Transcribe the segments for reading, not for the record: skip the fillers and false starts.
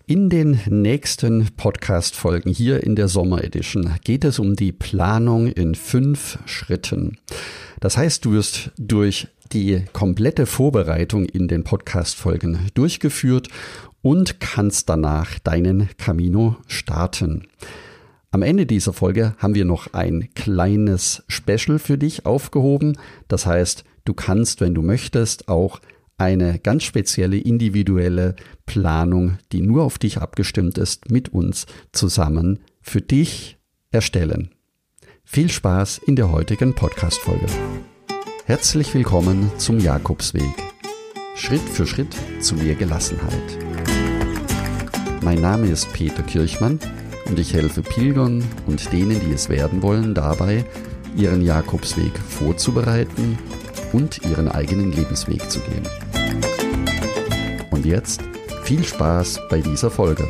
In den nächsten Podcast-Folgen hier in der Sommer-Edition geht es um die Planung in 5 Schritten. Das heißt, du wirst durch die komplette Vorbereitung in den Podcast-Folgen durchgeführt und kannst danach deinen Camino starten. Am Ende dieser Folge haben wir noch ein kleines Special für dich aufgehoben. Das heißt, du kannst, wenn du möchtest, auch eine ganz spezielle individuelle Planung, die nur auf dich abgestimmt ist, mit uns zusammen für dich erstellen. Viel Spaß in der heutigen Podcast-Folge. Herzlich willkommen zum Jakobsweg. Schritt für Schritt zu mehr Gelassenheit. Mein Name ist Peter Kirchmann und ich helfe Pilgern und denen, die es werden wollen, dabei, ihren Jakobsweg vorzubereiten und ihren eigenen Lebensweg zu gehen. Und jetzt viel Spaß bei dieser Folge.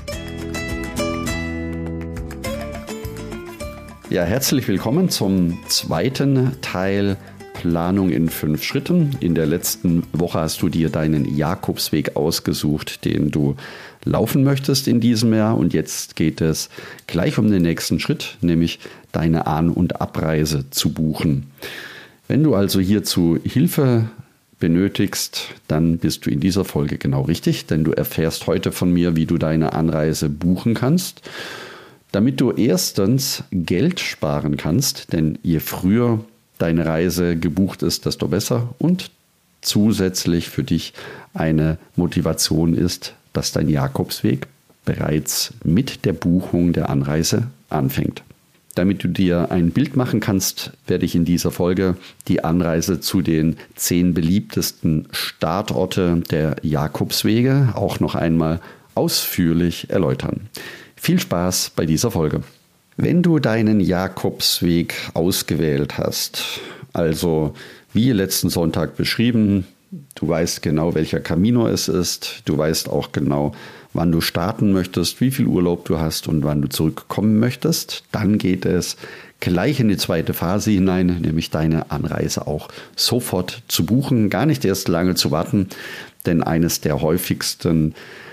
Ja, herzlich willkommen zum zweiten Teil Planung in 5 Schritten. In der letzten Woche hast du dir deinen Jakobsweg ausgesucht, den du laufen möchtest in diesem Jahr. Und jetzt geht es gleich um den nächsten Schritt, nämlich deine An- und Abreise zu buchen. Wenn du also hierzu Hilfe benötigst, dann bist du in dieser Folge genau richtig, denn du erfährst heute von mir, wie du deine Anreise buchen kannst, damit du erstens Geld sparen kannst, denn je früher deine Reise gebucht ist, desto besser, und zusätzlich für dich eine Motivation ist, dass dein Jakobsweg bereits mit der Buchung der Anreise anfängt. Damit du dir ein Bild machen kannst, werde ich in dieser Folge die Anreise zu den 10 beliebtesten Startorte der Jakobswege auch noch einmal ausführlich erläutern. Viel Spaß bei dieser Folge. Wenn du deinen Jakobsweg ausgewählt hast, also wie letzten Sonntag beschrieben, du weißt genau, welcher Camino es ist, du weißt auch genau, wann du starten möchtest, wie viel Urlaub du hast und wann du zurückkommen möchtest, dann geht es gleich in die zweite Phase hinein, nämlich deine Anreise auch sofort zu buchen, gar nicht erst lange zu warten, denn eines der häufigsten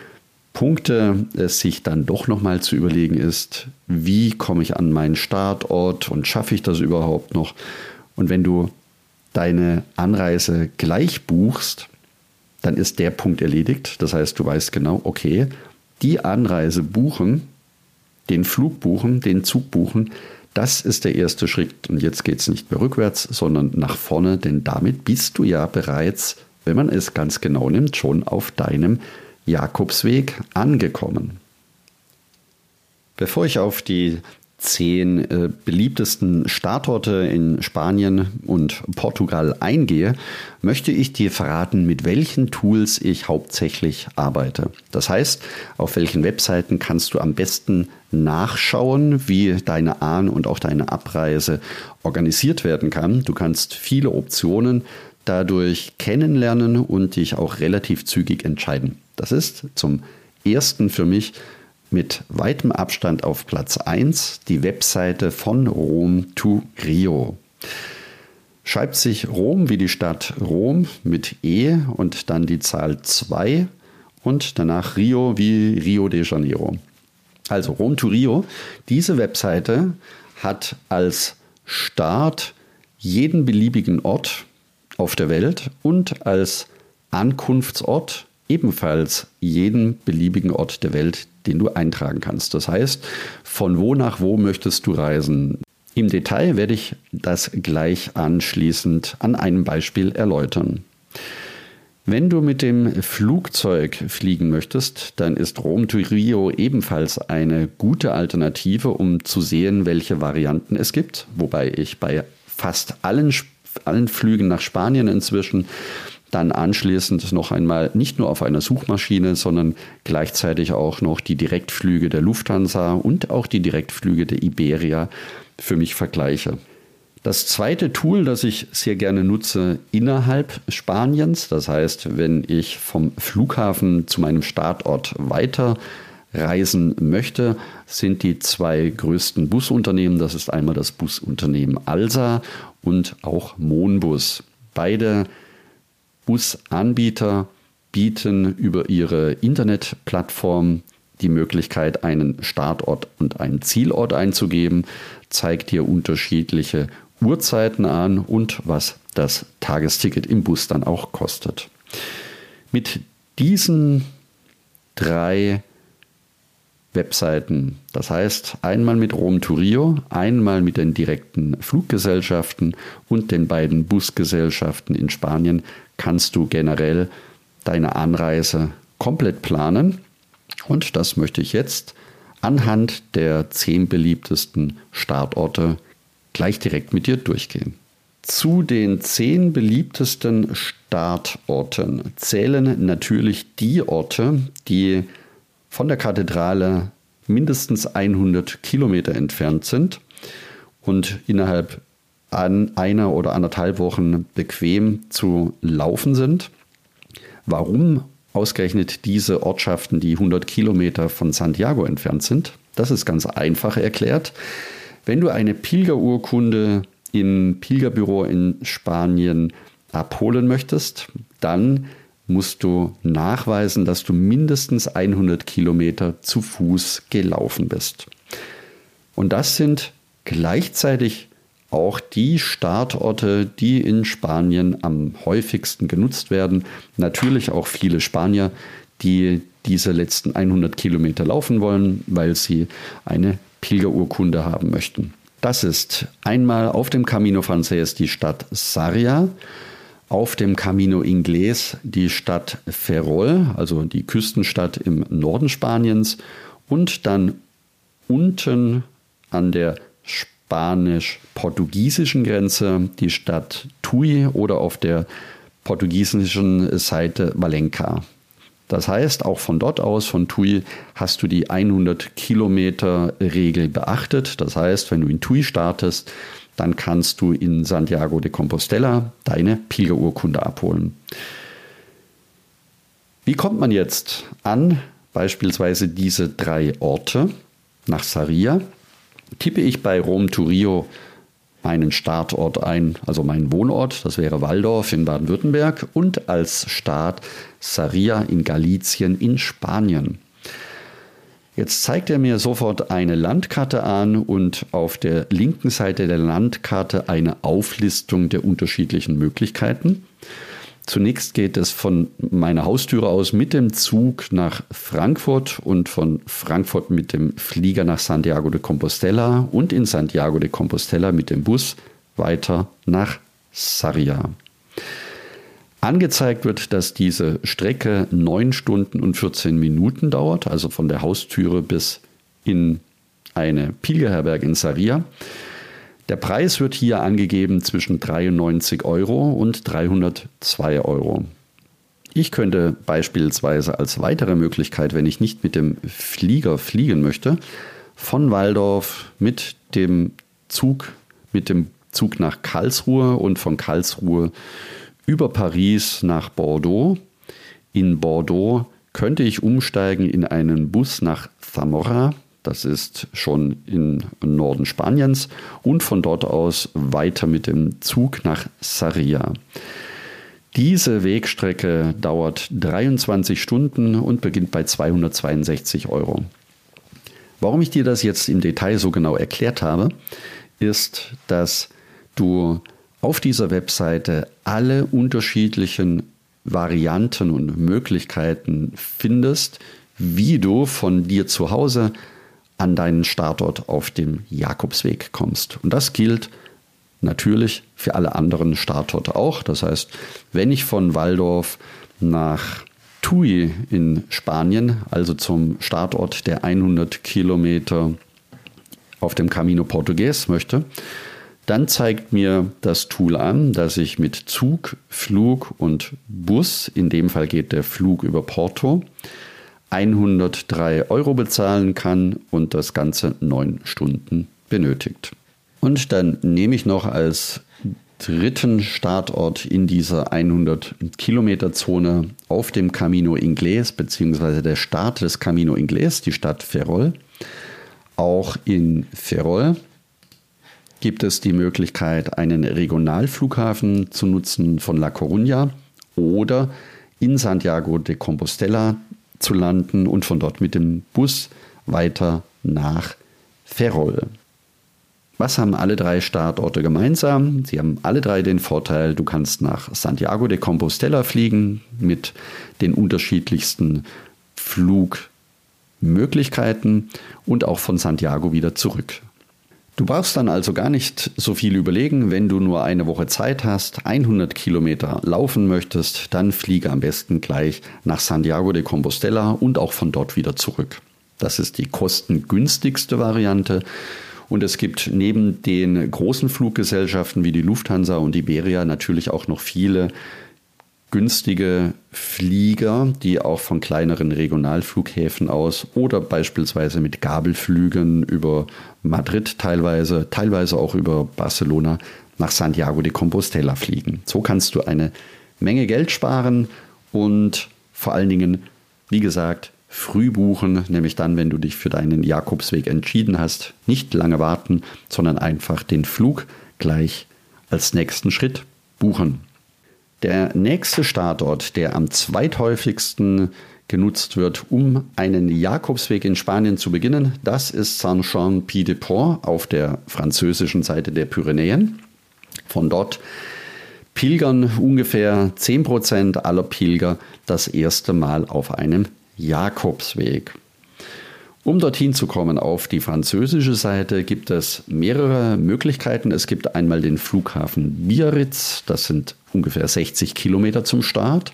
Punkte, es sich dann doch nochmal zu überlegen ist, wie komme ich an meinen Startort und schaffe ich das überhaupt noch? Und wenn du deine Anreise gleich buchst, dann ist der Punkt erledigt. Das heißt, du weißt genau, okay, die Anreise buchen, den Flug buchen, den Zug buchen, das ist der erste Schritt. Und jetzt geht es nicht mehr rückwärts, sondern nach vorne, denn damit bist du ja bereits, wenn man es ganz genau nimmt, schon auf deinem Jakobsweg angekommen. Bevor ich auf die 10 beliebtesten Startorte in Spanien und Portugal eingehe, möchte ich dir verraten, mit welchen Tools ich hauptsächlich arbeite. Das heißt, auf welchen Webseiten kannst du am besten nachschauen, wie deine An- und auch deine Abreise organisiert werden kann. Du kannst viele Optionen dadurch kennenlernen und dich auch relativ zügig entscheiden. Das ist zum ersten für mich mit weitem Abstand auf Platz 1 die Webseite von Rom to Rio. Schreibt sich Rom wie die Stadt Rom mit E und dann die Zahl 2 und danach Rio wie Rio de Janeiro. Also Rom to Rio. Diese Webseite hat als Start jeden beliebigen Ort auf der Welt und als Ankunftsort ebenfalls jeden beliebigen Ort der Welt, den du eintragen kannst. Das heißt, von wo nach wo möchtest du reisen? Im Detail werde ich das gleich anschließend an einem Beispiel erläutern. Wenn du mit dem Flugzeug fliegen möchtest, dann ist Rom to Rio ebenfalls eine gute Alternative, um zu sehen, welche Varianten es gibt. Wobei ich bei fast allen Flügen nach Spanien inzwischen dann anschließend noch einmal nicht nur auf einer Suchmaschine, sondern gleichzeitig auch noch die Direktflüge der Lufthansa und auch die Direktflüge der Iberia für mich vergleiche. Das zweite Tool, das ich sehr gerne nutze innerhalb Spaniens, das heißt, wenn ich vom Flughafen zu meinem Startort weiterreisen möchte, sind die 2 größten Busunternehmen. Das ist einmal das Busunternehmen Alsa und auch Monbus. Beide Busanbieter bieten über ihre Internetplattform die Möglichkeit, einen Startort und einen Zielort einzugeben, zeigt dir unterschiedliche Uhrzeiten an und was das Tagesticket im Bus dann auch kostet. Mit diesen 3 Webseiten, das heißt einmal mit Rom to Rio, einmal mit den direkten Fluggesellschaften und den beiden Busgesellschaften in Spanien, kannst du generell deine Anreise komplett planen. Und das möchte ich jetzt anhand der 10 beliebtesten Startorte gleich direkt mit dir durchgehen. Zu den 10 beliebtesten Startorten zählen natürlich die Orte, die von der Kathedrale mindestens 100 Kilometer entfernt sind und innerhalb einer oder anderthalb Wochen bequem zu laufen sind. Warum ausgerechnet diese Ortschaften, die 100 Kilometer von Santiago entfernt sind? Das ist ganz einfach erklärt. Wenn du eine Pilgerurkunde im Pilgerbüro in Spanien abholen möchtest, dann musst du nachweisen, dass du mindestens 100 Kilometer zu Fuß gelaufen bist. Und das sind gleichzeitig auch die Startorte, die in Spanien am häufigsten genutzt werden. Natürlich auch viele Spanier, die diese letzten 100 Kilometer laufen wollen, weil sie eine Pilgerurkunde haben möchten. Das ist einmal auf dem Camino Francés die Stadt Sarria, auf dem Camino Inglés die Stadt Ferrol, also die Küstenstadt im Norden Spaniens, und dann unten an der spanisch-portugiesischen Grenze die Stadt Tui oder auf der portugiesischen Seite Valenca. Das heißt, auch von dort aus, von Tui, hast du die 100 Kilometer Regel beachtet. Das heißt, wenn du in Tui startest, dann kannst du in Santiago de Compostela deine Pilgerurkunde abholen. Wie kommt man jetzt an beispielsweise diese 3 Orte nach Sarria? Tippe ich bei Rom to Rio meinen Startort ein, also meinen Wohnort, das wäre Walldorf in Baden-Württemberg, und als Start Sarria in Galicien in Spanien. Jetzt zeigt er mir sofort eine Landkarte an und auf der linken Seite der Landkarte eine Auflistung der unterschiedlichen Möglichkeiten. Zunächst geht es von meiner Haustüre aus mit dem Zug nach Frankfurt und von Frankfurt mit dem Flieger nach Santiago de Compostela und in Santiago de Compostela mit dem Bus weiter nach Sarria. Angezeigt wird, dass diese Strecke 9 Stunden und 14 Minuten dauert, also von der Haustüre bis in eine Pilgerherberge in Sarria. Der Preis wird hier angegeben zwischen 93 Euro und 302 Euro. Ich könnte beispielsweise als weitere Möglichkeit, wenn ich nicht mit dem Flieger fliegen möchte, von Walldorf mit dem Zug nach Karlsruhe und von Karlsruhe über Paris nach Bordeaux. In Bordeaux könnte ich umsteigen in einen Bus nach Zamora. Das ist schon im Norden Spaniens, und von dort aus weiter mit dem Zug nach Sarria. Diese Wegstrecke dauert 23 Stunden und beginnt bei 262 Euro. Warum ich dir das jetzt im Detail so genau erklärt habe, ist, dass du auf dieser Webseite alle unterschiedlichen Varianten und Möglichkeiten findest, wie du von dir zu Hause an deinen Startort auf dem Jakobsweg kommst. Und das gilt natürlich für alle anderen Startorte auch. Das heißt, wenn ich von Walldorf nach Tui in Spanien, also zum Startort der 100 Kilometer auf dem Camino Portugués möchte, dann zeigt mir das Tool an, dass ich mit Zug, Flug und Bus, in dem Fall geht der Flug über Porto, 103 Euro bezahlen kann und das Ganze 9 Stunden benötigt. Und dann nehme ich noch als dritten Startort in dieser 100 Kilometer Zone auf dem Camino Inglés, beziehungsweise der Start des Camino Inglés, die Stadt Ferrol. Auch in Ferrol gibt es die Möglichkeit, einen Regionalflughafen zu nutzen von La Coruña oder in Santiago de Compostela zu landen und von dort mit dem Bus weiter nach Ferrol. Was haben alle 3 Startorte gemeinsam? Sie haben alle 3 den Vorteil, du kannst nach Santiago de Compostela fliegen mit den unterschiedlichsten Flugmöglichkeiten und auch von Santiago wieder zurück. Du brauchst dann also gar nicht so viel überlegen, wenn du nur eine Woche Zeit hast, 100 Kilometer laufen möchtest, dann fliege am besten gleich nach Santiago de Compostela und auch von dort wieder zurück. Das ist die kostengünstigste Variante und es gibt neben den großen Fluggesellschaften wie die Lufthansa und Iberia natürlich auch noch viele günstige Flieger, die auch von kleineren Regionalflughäfen aus oder beispielsweise mit Gabelflügen über Madrid teilweise auch über Barcelona nach Santiago de Compostela fliegen. So kannst du eine Menge Geld sparen und vor allen Dingen, wie gesagt, früh buchen, nämlich dann, wenn du dich für deinen Jakobsweg entschieden hast. Nicht lange warten, sondern einfach den Flug gleich als nächsten Schritt buchen. Der nächste Startort, der am zweithäufigsten genutzt wird, um einen Jakobsweg in Spanien zu beginnen, das ist Saint-Jean-Pied-de-Port auf der französischen Seite der Pyrenäen. Von dort pilgern ungefähr 10% aller Pilger das erste Mal auf einem Jakobsweg. Um dorthin zu kommen auf die französische Seite gibt es mehrere Möglichkeiten. Es gibt einmal den Flughafen Biarritz, das sind ungefähr 60 Kilometer zum Start.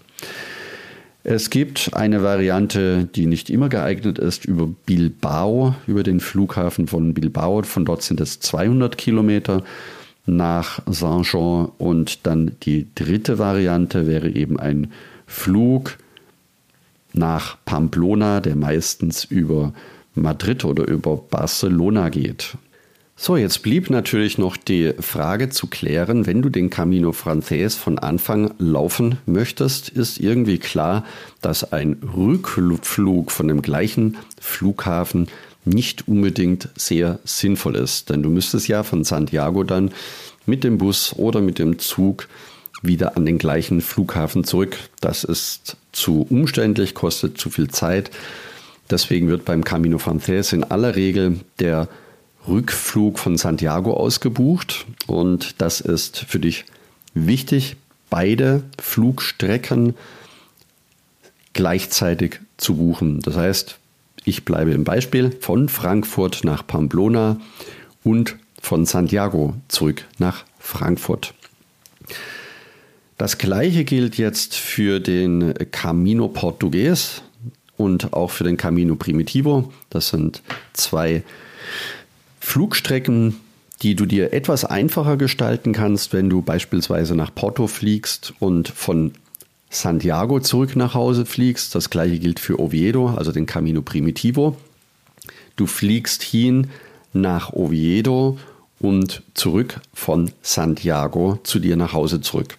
Es gibt eine Variante, die nicht immer geeignet ist, über Bilbao, über den Flughafen von Bilbao. Von dort sind es 200 Kilometer nach Saint-Jean. Und dann die dritte Variante wäre eben ein Flug nach Pamplona, der meistens über Madrid oder über Barcelona geht. So, jetzt blieb natürlich noch die Frage zu klären, wenn du den Camino Frances von Anfang laufen möchtest, ist irgendwie klar, dass ein Rückflug von dem gleichen Flughafen nicht unbedingt sehr sinnvoll ist. Denn du müsstest ja von Santiago dann mit dem Bus oder mit dem Zug wieder an den gleichen Flughafen zurück. Das ist zu umständlich, kostet zu viel Zeit. Deswegen wird beim Camino Frances in aller Regel der Rückflug von Santiago ausgebucht. Und das ist für dich wichtig, beide Flugstrecken gleichzeitig zu buchen. Das heißt, ich bleibe im Beispiel von Frankfurt nach Pamplona und von Santiago zurück nach Frankfurt. Das Gleiche gilt jetzt für den Camino Portugues und auch für den Camino Primitivo. Das sind 2 Flugstrecken, die du dir etwas einfacher gestalten kannst, wenn du beispielsweise nach Porto fliegst und von Santiago zurück nach Hause fliegst. Das Gleiche gilt für Oviedo, also den Camino Primitivo. Du fliegst hin nach Oviedo und zurück von Santiago zu dir nach Hause zurück.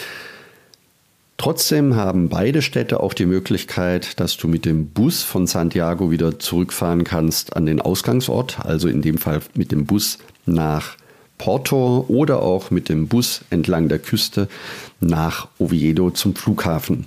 Trotzdem haben beide Städte auch die Möglichkeit, dass du mit dem Bus von Santiago wieder zurückfahren kannst an den Ausgangsort, also in dem Fall mit dem Bus nach Porto oder auch mit dem Bus entlang der Küste nach Oviedo zum Flughafen.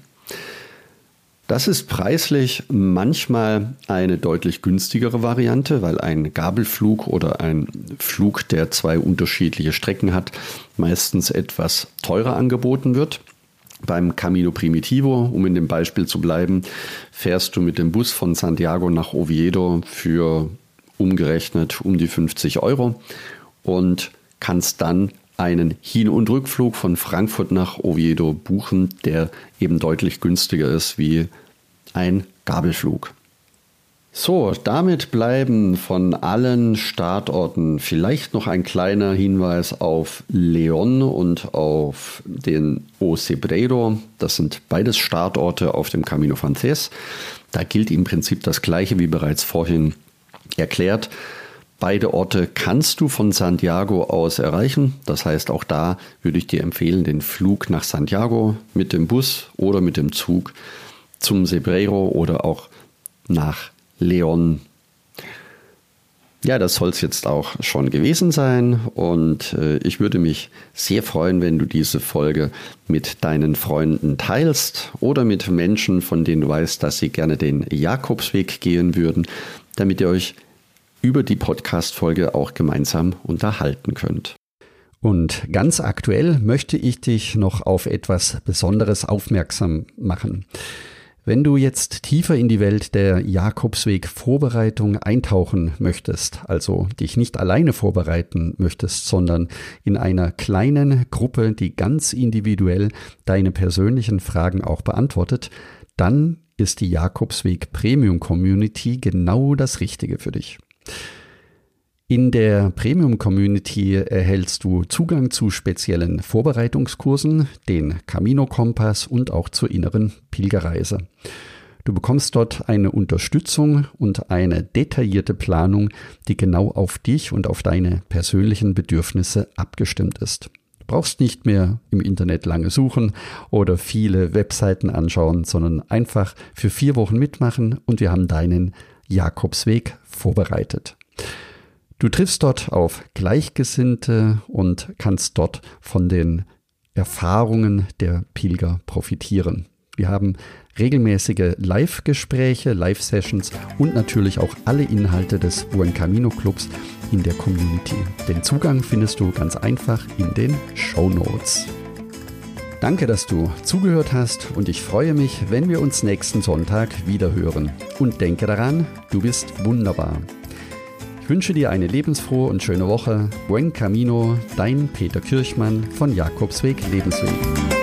Das ist preislich manchmal eine deutlich günstigere Variante, weil ein Gabelflug oder ein Flug, der 2 unterschiedliche Strecken hat, meistens etwas teurer angeboten wird. Beim Camino Primitivo, um in dem Beispiel zu bleiben, fährst du mit dem Bus von Santiago nach Oviedo für umgerechnet um die 50 € und kannst dann einen Hin- und Rückflug von Frankfurt nach Oviedo buchen, der eben deutlich günstiger ist wie ein Gabelflug. So, damit bleiben von allen Startorten vielleicht noch ein kleiner Hinweis auf León und auf den O Cebreiro. Das sind beides Startorte auf dem Camino Frances. Da gilt im Prinzip das Gleiche wie bereits vorhin erklärt. Beide Orte kannst du von Santiago aus erreichen. Das heißt, auch da würde ich dir empfehlen, den Flug nach Santiago mit dem Bus oder mit dem Zug zum Cebreiro oder auch nach León. Ja, das soll es jetzt auch schon gewesen sein und ich würde mich sehr freuen, wenn du diese Folge mit deinen Freunden teilst oder mit Menschen, von denen du weißt, dass sie gerne den Jakobsweg gehen würden, damit ihr euch über die Podcast-Folge auch gemeinsam unterhalten könnt. Und ganz aktuell möchte ich dich noch auf etwas Besonderes aufmerksam machen. Wenn du jetzt tiefer in die Welt der Jakobsweg-Vorbereitung eintauchen möchtest, also dich nicht alleine vorbereiten möchtest, sondern in einer kleinen Gruppe, die ganz individuell deine persönlichen Fragen auch beantwortet, dann ist die Jakobsweg Premium Community genau das Richtige für dich. In der Premium Community erhältst du Zugang zu speziellen Vorbereitungskursen, den Camino-Kompass und auch zur inneren Pilgerreise. Du bekommst dort eine Unterstützung und eine detaillierte Planung, die genau auf dich und auf deine persönlichen Bedürfnisse abgestimmt ist. Du brauchst nicht mehr im Internet lange suchen oder viele Webseiten anschauen, sondern einfach für 4 Wochen mitmachen und wir haben deinen Jakobsweg vorbereitet. Du triffst dort auf Gleichgesinnte und kannst dort von den Erfahrungen der Pilger profitieren. Wir haben regelmäßige Live-Gespräche, Live-Sessions und natürlich auch alle Inhalte des Buen Camino Clubs in der Community. Den Zugang findest du ganz einfach in den Shownotes. Danke, dass du zugehört hast und ich freue mich, wenn wir uns nächsten Sonntag wieder hören. Und denke daran, du bist wunderbar. Ich wünsche dir eine lebensfrohe und schöne Woche. Buen Camino, dein Peter Kirchmann von Jakobsweg Lebensweg.